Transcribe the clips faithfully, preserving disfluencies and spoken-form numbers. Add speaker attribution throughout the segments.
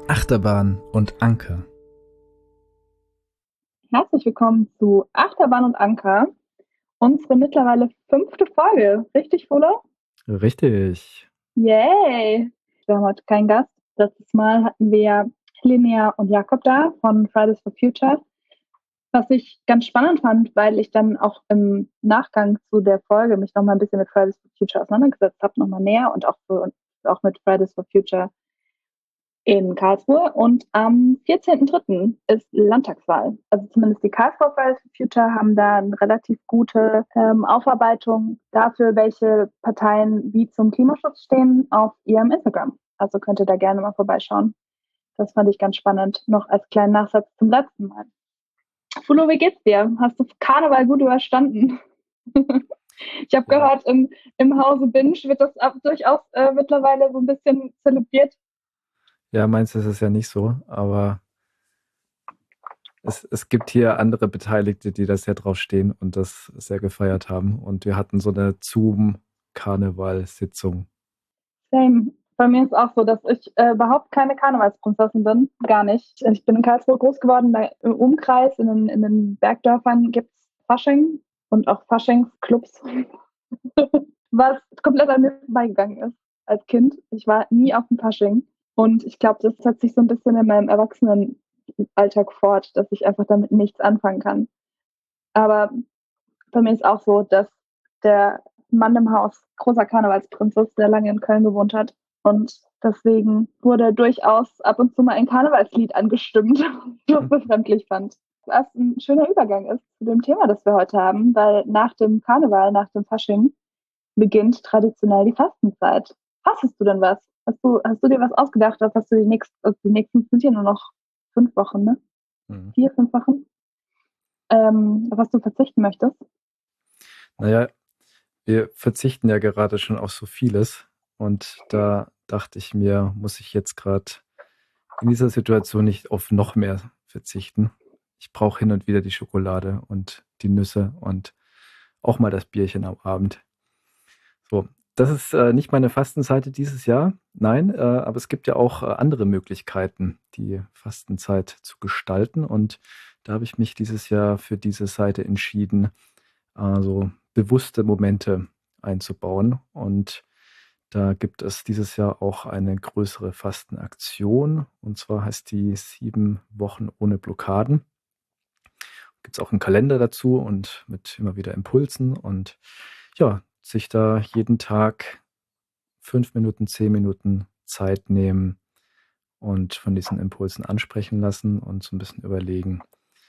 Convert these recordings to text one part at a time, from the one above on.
Speaker 1: Achterbahn und Anker.
Speaker 2: Herzlich willkommen zu Achterbahn und Anker, unsere mittlerweile fünfte Folge. Richtig, Fuller?
Speaker 1: Richtig.
Speaker 2: Yay! Wir haben heute keinen Gast. Letztes Mal hatten wir Linnea und Jakob da von Fridays for Future, was ich ganz spannend fand, weil ich dann auch im Nachgang zu der Folge mich nochmal ein bisschen mit Fridays for Future auseinandergesetzt habe, nochmal näher und auch, für, auch mit Fridays for Future in Karlsruhe. Und am vierzehnten dritten ist Landtagswahl. Also zumindest die Karlsruher Fridays for Future haben da eine relativ gute ähm, Aufarbeitung dafür, welche Parteien wie zum Klimaschutz stehen, auf ihrem Instagram. Also könnt ihr da gerne mal vorbeischauen. Das fand ich ganz spannend. Noch als kleinen Nachsatz zum letzten Mal. Fulo, wie geht's dir? Hast du Karneval gut überstanden? Ich habe
Speaker 1: Ja.
Speaker 2: gehört, im, im Hause Binge wird das ab, durchaus äh, mittlerweile so ein bisschen zelebriert.
Speaker 1: Ja, meins ist es ja nicht so, aber es, es gibt hier andere Beteiligte, die da sehr drauf stehen und das sehr gefeiert haben. Und wir hatten so eine Zoom-Karneval-Sitzung.
Speaker 2: Same. Bei mir ist auch so, dass ich äh, überhaupt keine Karnevalsprinzessin bin. Gar nicht. Ich bin in Karlsruhe groß geworden. Da im Umkreis, in den, in den Bergdörfern gibt es Fasching und auch Faschingsclubs, was komplett an mir vorbeigegangen ist als Kind. Ich war nie auf dem Fasching. Und ich glaube, das setzt sich so ein bisschen in meinem Erwachsenenalltag fort, dass ich einfach damit nichts anfangen kann. Aber bei mir ist auch so, dass der Mann im Haus großer Karnevalsprinz, der lange in Köln gewohnt hat. Und deswegen wurde durchaus ab und zu mal ein Karnevalslied angestimmt, was ich befremdlich fand. Was ein schöner Übergang ist zu dem Thema, das wir heute haben, weil nach dem Karneval, nach dem Fasching, beginnt traditionell die Fastenzeit. Fastest du denn was? Hast du, hast du dir was ausgedacht? Was hast du die nächsten, also die nächsten sind ja nur noch fünf Wochen, ne?
Speaker 1: Mhm.
Speaker 2: Vier, fünf Wochen? Ähm, auf was du verzichten möchtest?
Speaker 1: Naja, wir verzichten ja gerade schon auf so vieles. Und da dachte ich mir, muss ich jetzt gerade in dieser Situation nicht auf noch mehr verzichten. Ich brauche hin und wieder die Schokolade und die Nüsse und auch mal das Bierchen am Abend. So, das ist äh, nicht meine Fastenseite dieses Jahr, nein, äh, aber es gibt ja auch äh, andere Möglichkeiten, die Fastenzeit zu gestalten. Und da habe ich mich dieses Jahr für diese Seite entschieden, also bewusste Momente einzubauen. Und da gibt es dieses Jahr auch eine größere Fastenaktion. Und zwar heißt die sieben Wochen ohne Blockaden. Gibt es auch einen Kalender dazu und mit immer wieder Impulsen und ja, sich da jeden Tag fünf Minuten, zehn Minuten Zeit nehmen und von diesen Impulsen ansprechen lassen und so ein bisschen überlegen,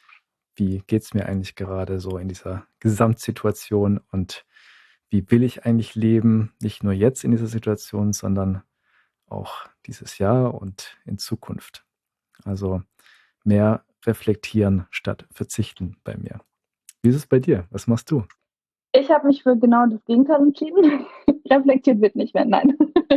Speaker 1: wie geht es mir eigentlich gerade so in dieser Gesamtsituation und wie will ich eigentlich leben? Nicht nur jetzt in dieser Situation, sondern auch dieses Jahr und in Zukunft. Also mehr reflektieren statt verzichten bei mir. Wie ist es bei dir? Was machst du?
Speaker 2: Ich habe mich für genau das Gegenteil entschieden. Reflektiert wird nicht mehr, nein.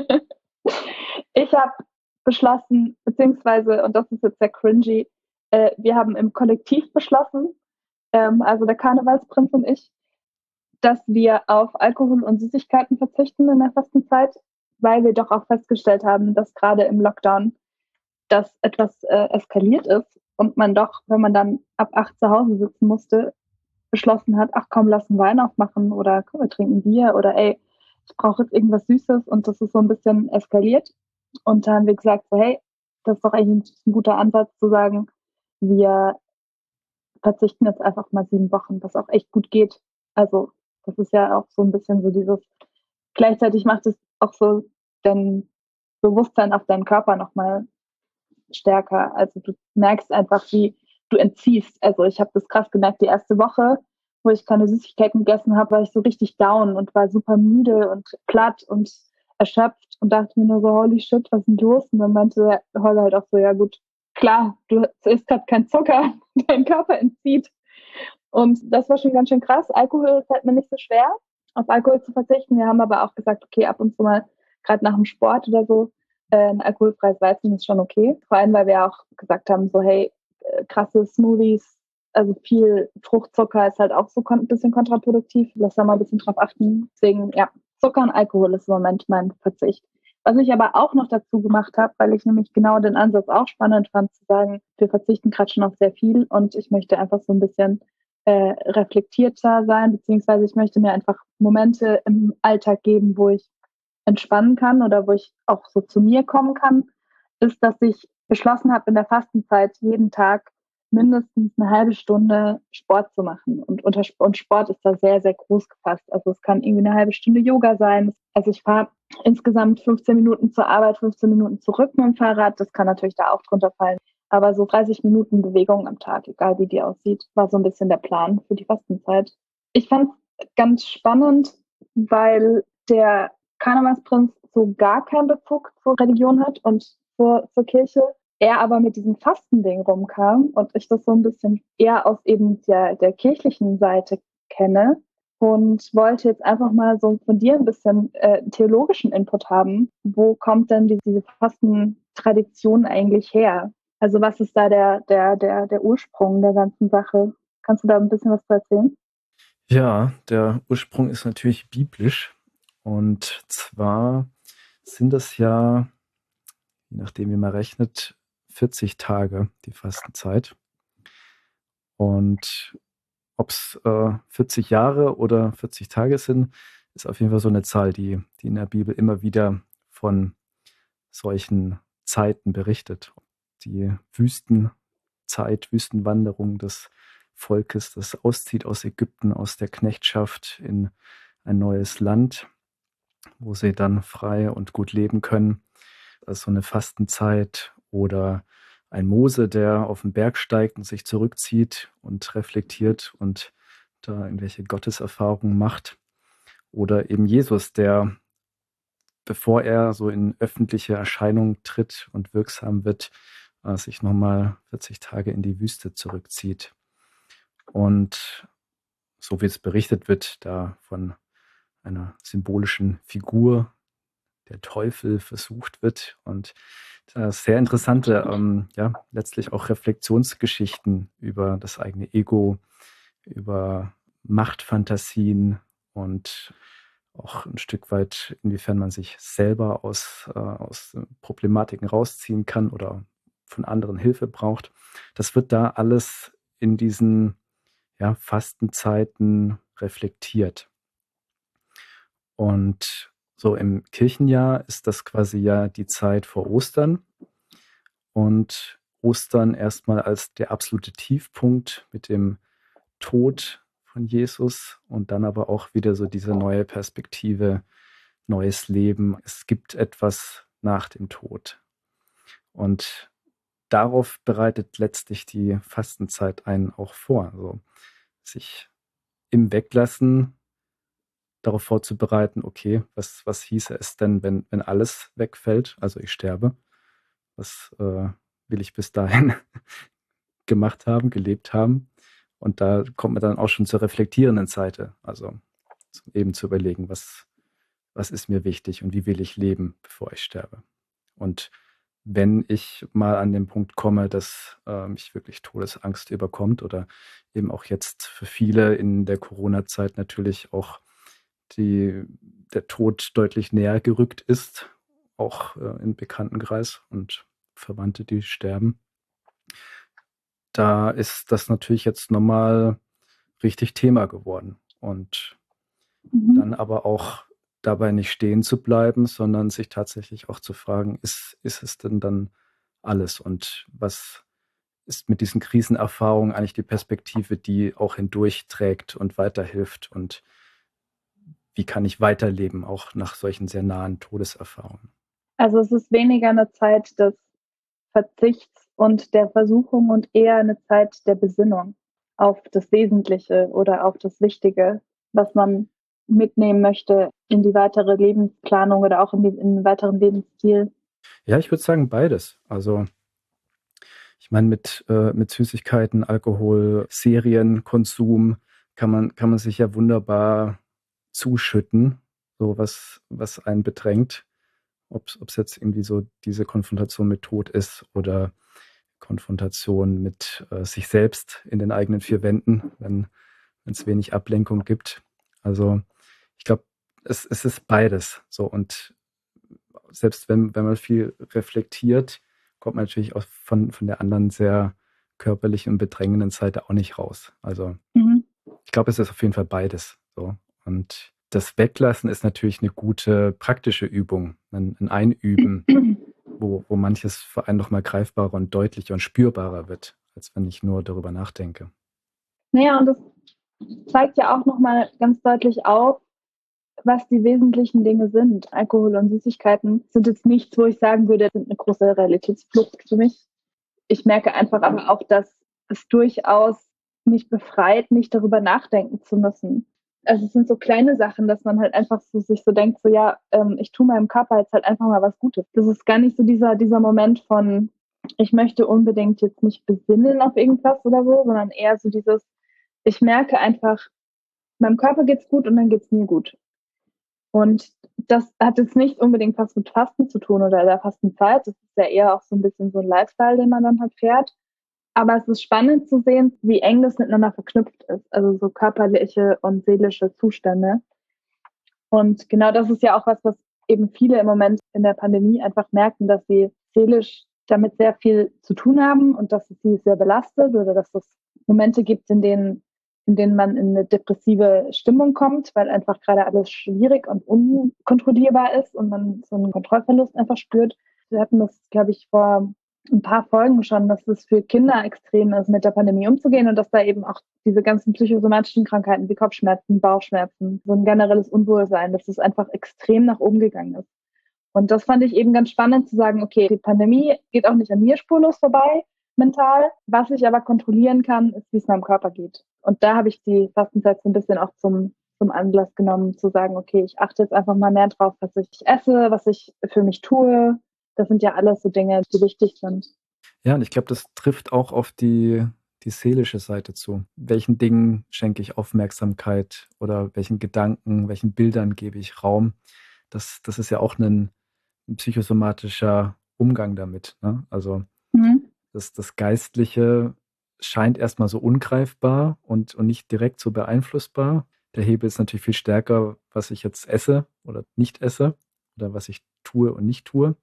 Speaker 2: Ich habe beschlossen, beziehungsweise, und das ist jetzt sehr cringy, äh, wir haben im Kollektiv beschlossen, ähm, also der Karnevalsprinz und ich, dass wir auf Alkohol und Süßigkeiten verzichten in der Fastenzeit, weil wir doch auch festgestellt haben, dass gerade im Lockdown das etwas äh, eskaliert ist und man doch, wenn man dann ab acht zu Hause sitzen musste, beschlossen hat, ach komm, lass einen Wein aufmachen oder komm, wir trinken Bier oder ey, ich brauche jetzt irgendwas Süßes und das ist so ein bisschen eskaliert. Und da haben wir gesagt, so, hey, das ist doch eigentlich ein guter Ansatz zu sagen, wir verzichten jetzt einfach mal sieben Wochen, was auch echt gut geht. Also das ist ja auch so ein bisschen so dieses, gleichzeitig macht es auch so dein Bewusstsein auf deinen Körper nochmal stärker. Also du merkst einfach, wie du entziehst. Also ich habe das krass gemerkt, die erste Woche, wo ich keine Süßigkeiten gegessen habe, war ich so richtig down und war super müde und platt und erschöpft und dachte mir nur so, holy shit, was ist denn los? Und dann meinte Holger halt auch so, ja gut, klar, du isst gerade kein Zucker, dein Körper entzieht. Und das war schon ganz schön krass. Alkohol fällt mir nicht so schwer, auf Alkohol zu verzichten. Wir haben aber auch gesagt, okay, ab und zu mal, gerade nach dem Sport oder so, äh, ein alkoholfreies Weizen ist schon okay. Vor allem, weil wir auch gesagt haben, so hey, äh, krasse Smoothies, also viel Fruchtzucker ist halt auch so ein bisschen kontraproduktiv. Lass da mal ein bisschen drauf achten. Deswegen, ja, Zucker und Alkohol ist im Moment mein Verzicht. Was ich aber auch noch dazu gemacht habe, weil ich nämlich genau den Ansatz auch spannend fand, zu sagen, wir verzichten gerade schon auf sehr viel und ich möchte einfach so ein bisschen äh, reflektierter sein, beziehungsweise ich möchte mir einfach Momente im Alltag geben, wo ich entspannen kann oder wo ich auch so zu mir kommen kann, ist, dass ich beschlossen habe, in der Fastenzeit jeden Tag mindestens eine halbe Stunde Sport zu machen. Und, unter, und Sport ist da sehr, sehr groß gefasst. Also es kann irgendwie eine halbe Stunde Yoga sein. Also ich fahre insgesamt fünfzehn Minuten zur Arbeit, fünfzehn Minuten zurück mit dem Fahrrad. Das kann natürlich da auch drunter fallen. Aber so dreißig Minuten Bewegung am Tag, egal wie die aussieht, war so ein bisschen der Plan für die Fastenzeit. Ich fand es ganz spannend, weil der Karnevalsprinz so gar keinen Bezug zur Religion hat und zur, zur Kirche. Er aber mit diesem Fastending rumkam und ich das so ein bisschen eher aus eben der, der kirchlichen Seite kenne und wollte jetzt einfach mal so von dir ein bisschen äh, theologischen Input haben. Wo kommt denn die, diese Fastentradition eigentlich her? Also was ist da der, der, der, der Ursprung der ganzen Sache? Kannst du da ein bisschen was zu erzählen?
Speaker 1: Ja, der Ursprung ist natürlich biblisch. Und zwar sind das ja, je nachdem wie man rechnet, vierzig Tage, die Fastenzeit. Und ob es äh, vierzig Jahre oder vierzig Tage sind, ist auf jeden Fall so eine Zahl, die, die in der Bibel immer wieder von solchen Zeiten berichtet. Die Wüstenzeit, Wüstenwanderung des Volkes, das auszieht aus Ägypten, aus der Knechtschaft in ein neues Land, wo sie dann frei und gut leben können. Das ist so eine Fastenzeit oder ein Mose, der auf den Berg steigt und sich zurückzieht und reflektiert und da irgendwelche Gotteserfahrungen macht. Oder eben Jesus, der, bevor er so in öffentliche Erscheinung tritt und wirksam wird, äh, sich nochmal vierzig Tage in die Wüste zurückzieht. Und so wie es berichtet wird, da von einer symbolischen Figur, der Teufel, versucht wird. Und äh, sehr interessante, ähm, ja, letztlich auch Reflexionsgeschichten über das eigene Ego, über Machtfantasien und auch ein Stück weit, inwiefern man sich selber aus, äh, aus Problematiken rausziehen kann oder von anderen Hilfe braucht. Das wird da alles in diesen, ja, Fastenzeiten reflektiert. Und so im Kirchenjahr ist das quasi ja die Zeit vor Ostern und Ostern erstmal als der absolute Tiefpunkt mit dem Tod von Jesus und dann aber auch wieder so diese neue Perspektive, neues Leben. Es gibt etwas nach dem Tod. Und darauf bereitet letztlich die Fastenzeit einen auch vor. Also sich im Weglassen darauf vorzubereiten, okay, was, was hieße es denn, wenn, wenn alles wegfällt, also ich sterbe? Was äh, will ich bis dahin gemacht haben, gelebt haben? Und da kommt man dann auch schon zur reflektierenden Seite, also eben zu überlegen, was, was ist mir wichtig und wie will ich leben, bevor ich sterbe. Und wenn ich mal an den Punkt komme, dass äh, mich wirklich Todesangst überkommt oder eben auch jetzt für viele in der Corona-Zeit natürlich auch die, der Tod deutlich näher gerückt ist, auch äh, im Bekanntenkreis und Verwandte, die sterben. Da ist das natürlich jetzt nochmal richtig Thema geworden. Und
Speaker 2: Mhm.
Speaker 1: dann aber auch dabei nicht stehen zu bleiben, sondern sich tatsächlich auch zu fragen, ist, ist es denn dann alles? Und was ist mit diesen Krisenerfahrungen eigentlich die Perspektive, die auch hindurchträgt und weiterhilft? Und wie kann ich weiterleben, auch nach solchen sehr nahen Todeserfahrungen?
Speaker 2: Also es ist weniger eine Zeit des Verzichts und der Versuchung und eher eine Zeit der Besinnung auf das Wesentliche oder auf das Wichtige, was man mitnehmen möchte in die weitere Lebensplanung oder auch in, die, in den weiteren Lebensstil.
Speaker 1: Ja, ich würde sagen beides. Also ich meine, mit, äh, mit Süßigkeiten, Alkohol, Serienkonsum kann man, kann man sich ja wunderbar zuschütten, so was, was einen bedrängt. Ob es jetzt irgendwie so diese Konfrontation mit Tod ist oder Konfrontation mit äh, sich selbst in den eigenen vier Wänden, wenn es wenig Ablenkung gibt. Also ich glaube, es, es ist beides. So und selbst wenn, wenn man viel reflektiert, kommt man natürlich auch von, von der anderen sehr körperlichen und bedrängenden Seite auch nicht raus. Also
Speaker 2: Mhm.
Speaker 1: ich glaube, es ist auf jeden Fall beides so. Und das Weglassen ist natürlich eine gute praktische Übung, ein, ein Einüben, wo, wo manches für einen nochmal greifbarer und deutlicher und spürbarer wird, als wenn ich nur darüber nachdenke.
Speaker 2: Naja, und das zeigt ja auch nochmal ganz deutlich auf, was die wesentlichen Dinge sind. Alkohol und Süßigkeiten sind jetzt nichts, wo ich sagen würde, sind eine große Realitätsflucht für mich. Ich merke einfach aber auch, dass es durchaus mich befreit, nicht darüber nachdenken zu müssen. Also es sind so kleine Sachen, dass man halt einfach so sich so denkt, so ja, ähm, ich tue meinem Körper jetzt halt einfach mal was Gutes. Das ist gar nicht so dieser, dieser Moment von, ich möchte unbedingt jetzt nicht besinnen auf irgendwas oder so, sondern eher so dieses, ich merke einfach, meinem Körper geht's gut und dann geht's mir gut. Und das hat jetzt nicht unbedingt was mit Fasten zu tun oder der Fastenzeit. Das ist ja eher auch so ein bisschen so ein Lifestyle, den man dann halt fährt. Aber es ist spannend zu sehen, wie eng das miteinander verknüpft ist. Also so körperliche und seelische Zustände. Und genau das ist ja auch was, was eben viele im Moment in der Pandemie einfach merken, dass sie seelisch damit sehr viel zu tun haben und dass es sie sehr belastet oder dass es Momente gibt, in denen, in denen man in eine depressive Stimmung kommt, weil einfach gerade alles schwierig und unkontrollierbar ist und man so einen Kontrollverlust einfach spürt. Wir hatten das, glaube ich, vor ein paar Folgen schon, dass es für Kinder extrem ist, mit der Pandemie umzugehen und dass da eben auch diese ganzen psychosomatischen Krankheiten wie Kopfschmerzen, Bauchschmerzen, so ein generelles Unwohlsein, dass es einfach extrem nach oben gegangen ist. Und das fand ich eben ganz spannend zu sagen, okay, die Pandemie geht auch nicht an mir spurlos vorbei, mental. Was ich aber kontrollieren kann, ist, wie es meinem Körper geht. Und da habe ich die Fastenzeit so ein bisschen auch zum, zum Anlass genommen, zu sagen, okay, ich achte jetzt einfach mal mehr drauf, was ich esse, was ich für mich tue. Das sind ja alles so Dinge, die wichtig sind.
Speaker 1: Ja, und ich glaube, das trifft auch auf die, die seelische Seite zu. Welchen Dingen schenke ich Aufmerksamkeit oder welchen Gedanken, welchen Bildern gebe ich Raum? Das, das ist ja auch ein, ein psychosomatischer Umgang damit. Ne? Also
Speaker 2: Mhm.
Speaker 1: das, das Geistliche scheint erstmal so ungreifbar und, und nicht direkt so beeinflussbar. Der Hebel ist natürlich viel stärker, was ich jetzt esse oder nicht esse oder was ich tue und nicht tue.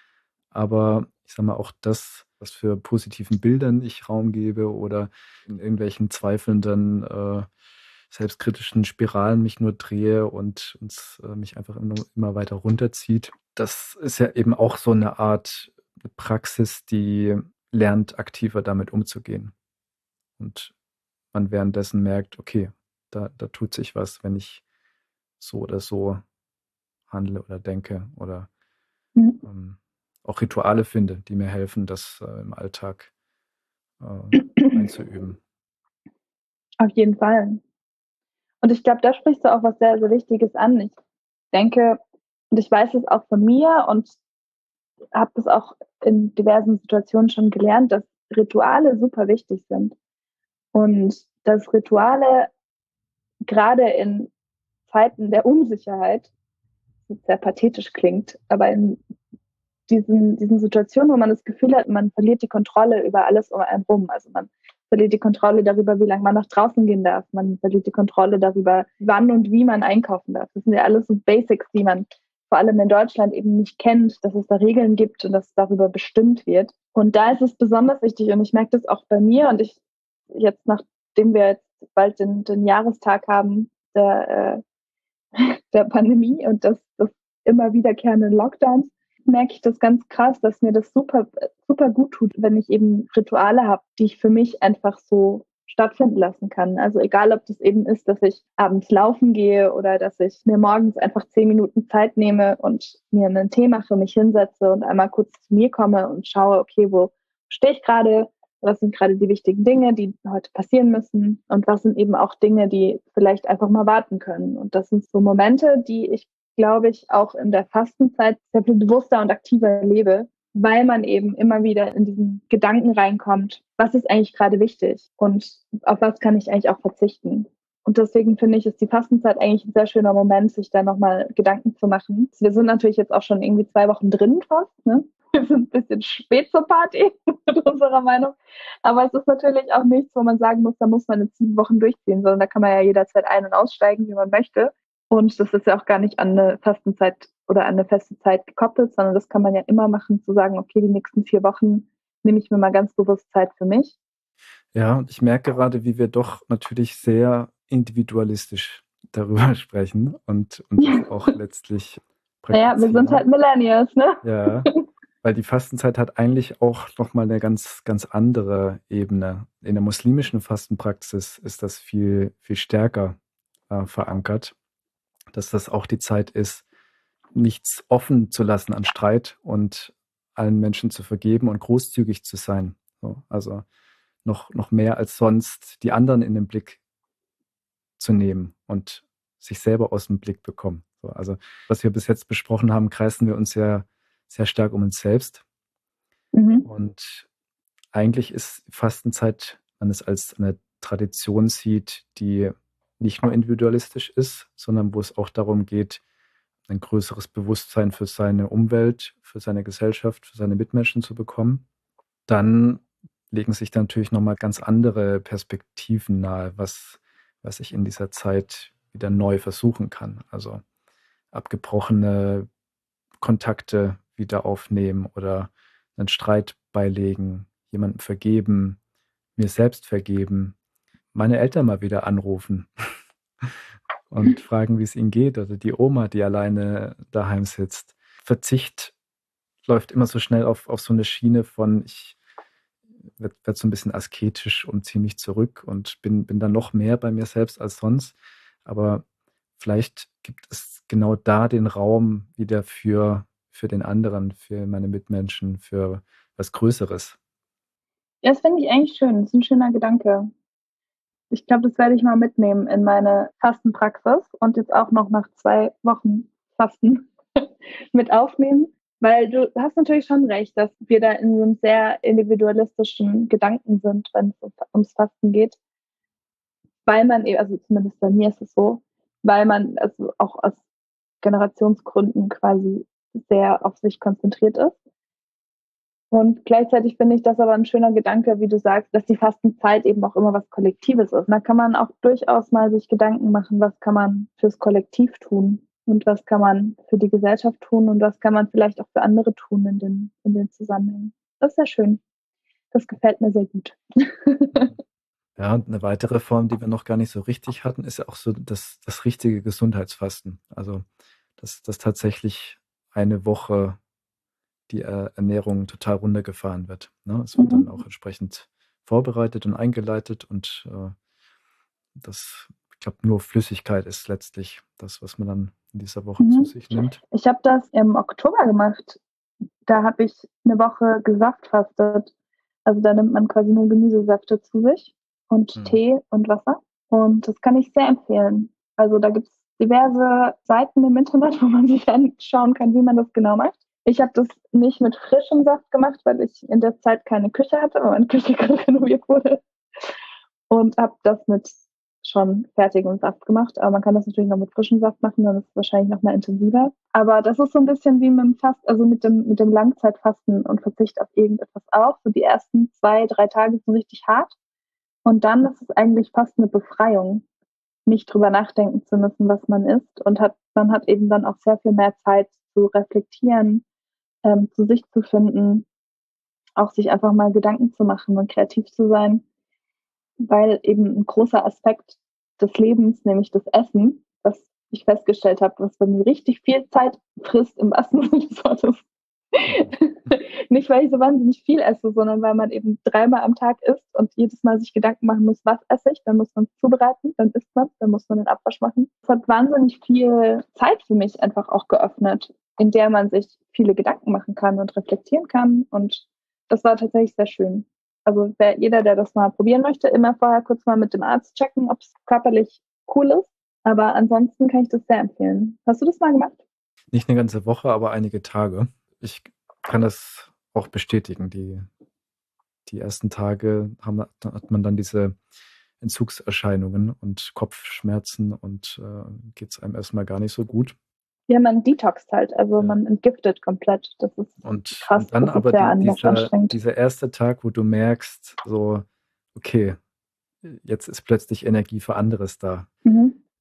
Speaker 1: Aber ich sage mal, auch das, was für positiven Bildern ich Raum gebe oder in irgendwelchen zweifelnden, äh, selbstkritischen Spiralen mich nur drehe und, und äh, mich einfach immer, immer weiter runterzieht. Das ist ja eben auch so eine Art Praxis, die lernt, aktiver damit umzugehen. Und man währenddessen merkt, okay, da, da tut sich was, wenn ich so oder so handle oder denke oder
Speaker 2: Mhm.
Speaker 1: ähm, auch Rituale finde, die mir helfen, das äh, im Alltag äh, einzuüben.
Speaker 2: Auf jeden Fall. Und ich glaube, da sprichst du auch was sehr, sehr Wichtiges an. Ich denke, und ich weiß es auch von mir und habe das auch in diversen Situationen schon gelernt, dass Rituale super wichtig sind. Und dass Rituale gerade in Zeiten der Unsicherheit, was sehr pathetisch klingt, aber in diesen, diesen Situationen, wo man das Gefühl hat, man verliert die Kontrolle über alles um einen rum. Also man verliert die Kontrolle darüber, wie lange man nach draußen gehen darf. Man verliert die Kontrolle darüber, wann und wie man einkaufen darf. Das sind ja alles so Basics, die man vor allem in Deutschland eben nicht kennt, dass es da Regeln gibt und dass darüber bestimmt wird. Und da ist es besonders wichtig und ich merke das auch bei mir und ich jetzt, nachdem wir jetzt bald den, den Jahrestag haben der, äh, der Pandemie und das, das immer wiederkehrenden Lockdowns, merke ich das ganz krass, dass mir das super, super gut tut, wenn ich eben Rituale habe, die ich für mich einfach so stattfinden lassen kann. Also egal, ob das eben ist, dass ich abends laufen gehe oder dass ich mir morgens einfach zehn Minuten Zeit nehme und mir einen Tee mache, mich hinsetze und einmal kurz zu mir komme und schaue, okay, wo stehe ich gerade? Was sind gerade die wichtigen Dinge, die heute passieren müssen? Und was sind eben auch Dinge, die vielleicht einfach mal warten können? Und das sind so Momente, die ich, glaube ich, auch in der Fastenzeit sehr viel bewusster und aktiver lebe, weil man eben immer wieder in diesen Gedanken reinkommt, was ist eigentlich gerade wichtig und auf was kann ich eigentlich auch verzichten. Und deswegen finde ich, ist die Fastenzeit eigentlich ein sehr schöner Moment, sich da nochmal Gedanken zu machen. Wir sind natürlich jetzt auch schon irgendwie zwei Wochen drin fast, ne? Wir sind ein bisschen spät zur Party, mit unserer Meinung. Aber es ist natürlich auch nichts, wo man sagen muss, da muss man in sieben Wochen durchziehen, sondern da kann man ja jederzeit ein- und aussteigen, wie man möchte. Und das ist ja auch gar nicht an eine Fastenzeit oder an eine feste Zeit gekoppelt, sondern das kann man ja immer machen, zu sagen, okay, die nächsten vier Wochen nehme ich mir mal ganz bewusst Zeit für mich.
Speaker 1: Ja, und ich merke gerade, wie wir doch natürlich sehr individualistisch darüber sprechen und, und das auch letztlich
Speaker 2: Naja, wir sind halt
Speaker 1: praktizieren.
Speaker 2: Millennials, ne?
Speaker 1: Ja, weil die Fastenzeit hat eigentlich auch nochmal eine ganz, ganz andere Ebene. In der muslimischen Fastenpraxis ist das viel, viel stärker äh, verankert, dass das auch die Zeit ist, nichts offen zu lassen an Streit und allen Menschen zu vergeben und großzügig zu sein. So, also noch, noch mehr als sonst die anderen in den Blick zu nehmen und sich selber aus dem Blick bekommen. So, also was wir bis jetzt besprochen haben, kreisen wir uns ja sehr stark um uns selbst.
Speaker 2: Mhm.
Speaker 1: Und eigentlich ist Fastenzeit, wenn man es als eine Tradition sieht, die nicht nur individualistisch ist, sondern wo es auch darum geht, ein größeres Bewusstsein für seine Umwelt, für seine Gesellschaft, für seine Mitmenschen zu bekommen, dann legen sich da natürlich nochmal ganz andere Perspektiven nahe, was, was ich in dieser Zeit wieder neu versuchen kann. Also abgebrochene Kontakte wieder aufnehmen oder einen Streit beilegen, jemandem vergeben, mir selbst vergeben, meine Eltern mal wieder anrufen und fragen, wie es ihnen geht, oder die Oma, die alleine daheim sitzt. Verzicht läuft immer so schnell auf, auf so eine Schiene von, ich werde werd so ein bisschen asketisch und ziehe mich zurück und bin, bin dann noch mehr bei mir selbst als sonst. Aber vielleicht gibt es genau da den Raum wieder für, für den anderen, für meine Mitmenschen, für was Größeres.
Speaker 2: Ja, das finde ich eigentlich schön. Das ist ein schöner Gedanke. Ich glaube, das werde ich mal mitnehmen in meine Fastenpraxis und jetzt auch noch nach zwei Wochen Fasten mit aufnehmen. Weil du hast natürlich schon recht, dass wir da in so einem sehr individualistischen Gedanken sind, wenn es ums Fasten geht. Weil man eben, also zumindest bei mir ist es so, weil man also auch aus Generationsgründen quasi sehr auf sich konzentriert ist. Und gleichzeitig finde ich das aber ein schöner Gedanke, wie du sagst, dass die Fastenzeit eben auch immer was Kollektives ist. Da kann man auch durchaus mal sich Gedanken machen, was kann man fürs Kollektiv tun und was kann man für die Gesellschaft tun und was kann man vielleicht auch für andere tun in den, in den Zusammenhängen. Das ist sehr schön. Das gefällt mir sehr gut.
Speaker 1: Ja, und eine weitere Form, die wir noch gar nicht so richtig hatten, ist ja auch so das, das richtige Gesundheitsfasten. Also, dass, dass tatsächlich eine Woche die äh, Ernährung total runtergefahren wird. Ne? Es wird dann auch
Speaker 2: Mhm.
Speaker 1: entsprechend vorbereitet und eingeleitet und äh, das, ich glaube, nur Flüssigkeit ist letztlich das, was man dann in dieser Woche zu
Speaker 2: Mhm.
Speaker 1: sich nimmt.
Speaker 2: Ich habe das im Oktober gemacht. Da habe ich eine Woche gesaftfastet. Also da nimmt man quasi nur Gemüsesäfte zu sich und
Speaker 1: Mhm.
Speaker 2: Tee und Wasser. Und das kann ich sehr empfehlen. Also da gibt es diverse Seiten im Internet, wo man sich anschauen kann, wie man das genau macht. Ich habe das nicht mit frischem Saft gemacht, weil ich in der Zeit keine Küche hatte, weil meine Küche gerade renoviert wurde. Und habe das mit schon fertigem Saft gemacht. Aber man kann das natürlich noch mit frischem Saft machen, dann ist es wahrscheinlich noch mal intensiver. Aber das ist so ein bisschen wie mit dem Fast, also mit dem, mit dem Langzeitfasten und Verzicht auf irgendetwas auch. So die ersten zwei, drei Tage sind richtig hart. Und dann ist es eigentlich fast eine Befreiung, nicht drüber nachdenken zu müssen, was man isst. Und hat, man hat eben dann auch sehr viel mehr Zeit zu reflektieren, ähm, zu sich zu finden, auch sich einfach mal Gedanken zu machen und kreativ zu sein, weil eben ein großer Aspekt des Lebens, nämlich das Essen, was ich festgestellt habe, was bei mir richtig viel Zeit frisst, im wahrsten Sinne des Wortes.
Speaker 1: Mhm.
Speaker 2: Nicht, weil ich so wahnsinnig viel esse, sondern weil man eben dreimal am Tag isst und jedes Mal sich Gedanken machen muss, was esse ich, dann muss man es zubereiten, dann isst man es, dann muss man den Abwasch machen. Es hat wahnsinnig viel Zeit für mich einfach auch geöffnet, in der man sich viele Gedanken machen kann und reflektieren kann. Und das war tatsächlich sehr schön. Also wer, jeder, der das mal probieren möchte, immer vorher kurz mal mit dem Arzt checken, ob es körperlich cool ist. Aber ansonsten kann ich das sehr empfehlen. Hast du das mal gemacht?
Speaker 1: Nicht eine ganze Woche, aber einige Tage. Ich kann das auch bestätigen. Die, die ersten Tage haben, hat man dann diese Entzugserscheinungen und Kopfschmerzen und äh, geht es einem erstmal gar nicht so gut.
Speaker 2: Ja, man detoxt halt, also
Speaker 1: Ja.
Speaker 2: man entgiftet komplett. Das ist
Speaker 1: Und,
Speaker 2: krass,
Speaker 1: und dann
Speaker 2: das ist
Speaker 1: aber
Speaker 2: sehr
Speaker 1: die,
Speaker 2: an-
Speaker 1: dieser,
Speaker 2: anstrengend.
Speaker 1: dieser erste Tag, wo du merkst, so, okay, jetzt ist plötzlich Energie für anderes da.
Speaker 2: Mhm.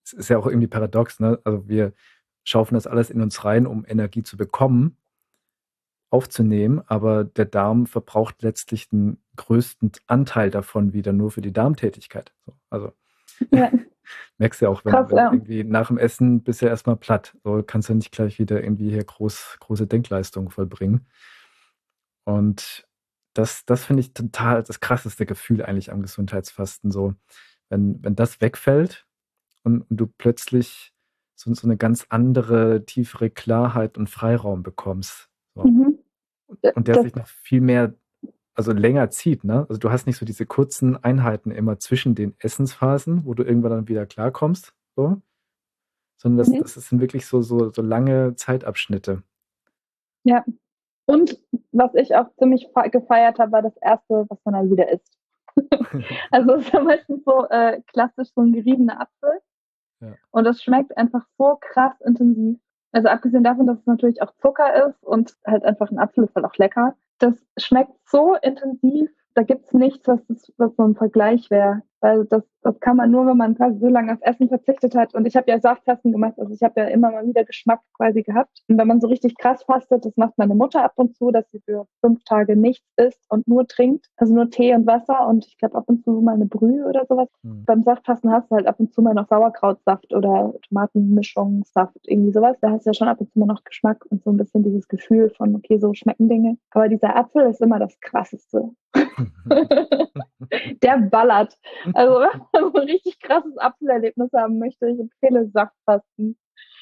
Speaker 1: es ist ja auch irgendwie paradox, ne? Also wir schaufeln das alles in uns rein, um Energie zu bekommen, aufzunehmen, aber der Darm verbraucht letztlich den größten Anteil davon wieder nur für die Darmtätigkeit. So, also
Speaker 2: Ja,
Speaker 1: merkst du ja auch, wenn,
Speaker 2: krass,
Speaker 1: wenn
Speaker 2: ja.
Speaker 1: irgendwie nach dem Essen bist du ja erstmal platt. So kannst du nicht gleich wieder irgendwie hier groß, große Denkleistungen vollbringen. Und das, das finde ich total das krasseste Gefühl eigentlich am Gesundheitsfasten. So, wenn, wenn das wegfällt und, und du plötzlich so, so eine ganz andere, tiefere Klarheit und Freiraum bekommst. So.
Speaker 2: Mhm.
Speaker 1: Und der
Speaker 2: Das,
Speaker 1: sich noch viel mehr, also länger zieht, ne? Also du hast nicht so diese kurzen Einheiten immer zwischen den Essensphasen, wo du irgendwann dann wieder klarkommst, so, sondern das,
Speaker 2: mhm.
Speaker 1: das sind wirklich so, so, so lange Zeitabschnitte.
Speaker 2: Ja. Und was ich auch ziemlich gefeiert habe, war das erste, was man dann wieder isst. Also es ist ja meistens so äh, klassisch so ein geriebener Apfel.
Speaker 1: Ja.
Speaker 2: Und das schmeckt einfach so krass intensiv. Also abgesehen davon, dass es natürlich auch Zucker ist und halt einfach ein Apfel ist halt auch lecker. Das schmeckt so intensiv, da gibt es nichts, was, das, was so ein Vergleich wäre. Weil das, das kann man nur, wenn man quasi so lange auf Essen verzichtet hat. Und ich habe ja Saftfasten gemacht, also ich habe ja immer mal wieder Geschmack quasi gehabt. Und wenn man so richtig krass fastet, das macht meine Mutter ab und zu, dass sie für fünf Tage nichts isst und nur trinkt. Also nur Tee und Wasser und ich glaube ab und zu mal eine Brühe oder sowas.
Speaker 1: Hm.
Speaker 2: Beim Saftfasten hast du halt ab und zu mal noch Sauerkrautsaft oder Tomatenmischungssaft, irgendwie sowas. Da hast du ja schon ab und zu mal noch Geschmack und so ein bisschen dieses Gefühl von, okay, so schmecken Dinge. Aber dieser Apfel ist immer das Krasseste. Der ballert. Also, wenn man so ein richtig krasses Apfelerlebnis haben möchte, ich empfehle Saftfasten.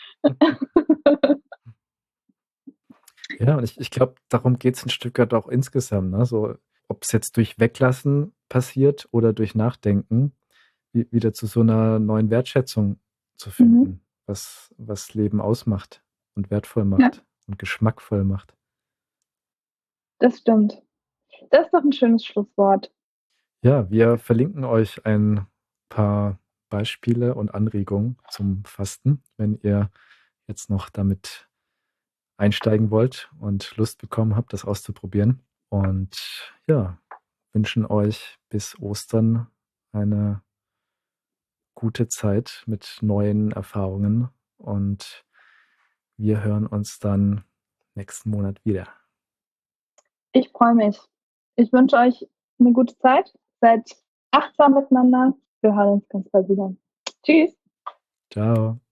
Speaker 1: Ja, und ich, ich glaube, darum geht es ein Stück weit auch insgesamt. Ne? So, ob es jetzt durch Weglassen passiert oder durch Nachdenken, wie, wieder zu so einer neuen Wertschätzung zu finden,
Speaker 2: Mhm.
Speaker 1: was, was Leben ausmacht und wertvoll
Speaker 2: Ja,
Speaker 1: macht und geschmackvoll macht.
Speaker 2: das stimmt. Das ist doch ein schönes Schlusswort.
Speaker 1: Ja, wir verlinken euch ein paar Beispiele und Anregungen zum Fasten, wenn ihr jetzt noch damit einsteigen wollt und Lust bekommen habt, das auszuprobieren. Und ja, wünschen euch bis Ostern eine gute Zeit mit neuen Erfahrungen und wir hören uns dann nächsten Monat wieder.
Speaker 2: Ich freue mich. Ich wünsche euch eine gute Zeit. Seid achtsam miteinander. Wir hören uns ganz bald wieder. Tschüss.
Speaker 1: Ciao.